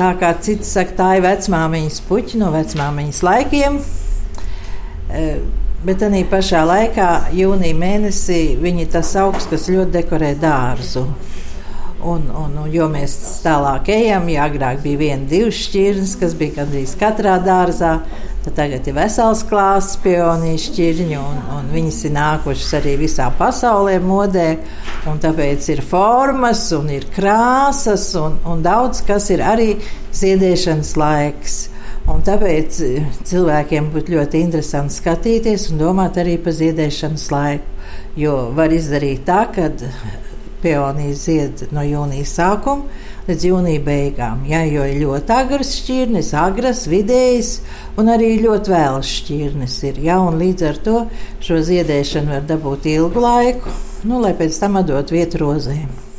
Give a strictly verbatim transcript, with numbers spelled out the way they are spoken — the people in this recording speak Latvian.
tā kā citi saka, tā ir vecmāmiņas puķi no vecmāmiņas laikiem. Bet arī pašā laikā, jūnija mēnesī, viņi tas augs, kas ļoti dekorē dārzu. Un, un, un, jo mēs tālāk ejam, ja agrāk bija viena, divas šķirnes, kas bija gandrīz katrā dārzā, tad tagad ir vesels klāsts peoniju šķirņu, un, un viņas ir nākušas arī visā pasaulē modē, un tāpēc ir formas, un ir krāsas, un, un daudz kas ir arī ziedēšanas laiks. Un tāpēc cilvēkiem būtu ļoti interesanti skatīties un domāt arī par ziedēšanas laiku, jo var izdarīt tā, kad peonija zied no jūnija sākuma līdz jūnija beigām. Jā, jo ir ļoti agras šķirnes, agras, vidējas un arī ļoti vēlas šķirnes ir. Jā, un līdz ar to šo ziedēšanu var dabūt ilgu laiku, nu, lai pēc tam atdot vietu rozēm.